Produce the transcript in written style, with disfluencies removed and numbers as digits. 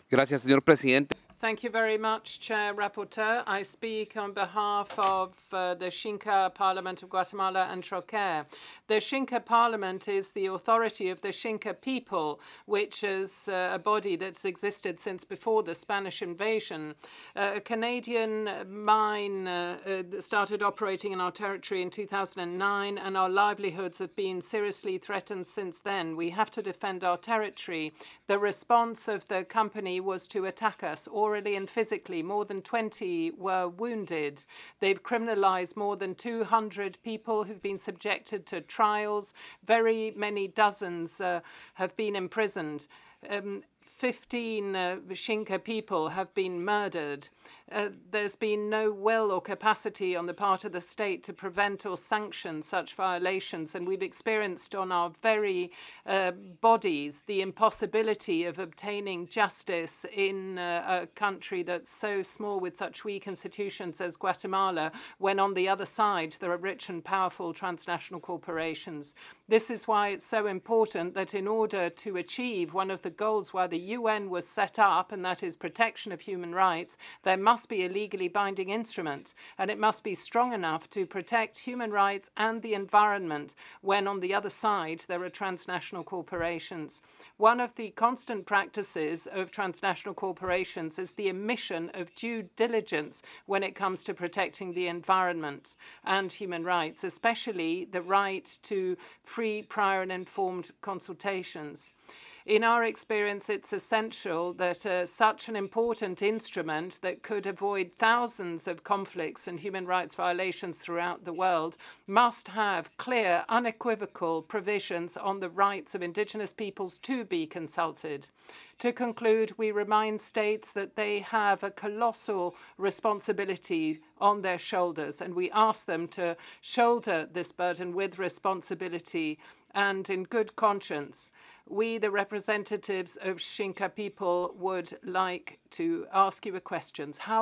Gracias, señor presidente. Thank you very much, Chair Rapporteur. I speak on behalf of the Xinca Parliament of Guatemala and Troquer. The Xinca Parliament is the authority of the Xinca people, which is a body that's existed since before the Spanish invasion. A Canadian mine started operating in our territory in 2009, and our livelihoods have been seriously threatened since then. We have to defend our territory. The response of the company was to attack us orally and physically. More than 20 were wounded. They've criminalized more than 200 people who've been subjected to trials. Very many dozens have been imprisoned. 15 Xinca people have been murdered. There's been no will or capacity on the part of the state to prevent or sanction such violations, and we've experienced on our very bodies the impossibility of obtaining justice in a country that's so small with such weak institutions as Guatemala, when on the other side there are rich and powerful transnational corporations. This is why it's so important that in order to achieve one of the goals why the UN was set up, and that is protection of human rights, there must be a legally binding instrument, and it must be strong enough to protect human rights and the environment when on the other side there are transnational corporations. One of the constant practices of transnational corporations is the omission of due diligence when it comes to protecting the environment and human rights, especially the right to free, prior and informed consultations. In our experience, it's essential that such an important instrument that could avoid thousands of conflicts and human rights violations throughout the world must have clear, unequivocal provisions on the rights of indigenous peoples to be consulted. To conclude, we remind states that they have a colossal responsibility on their shoulders, and we ask them to shoulder this burden with responsibility and in good conscience. We, the representatives of Xinca people, would like to ask you a question. How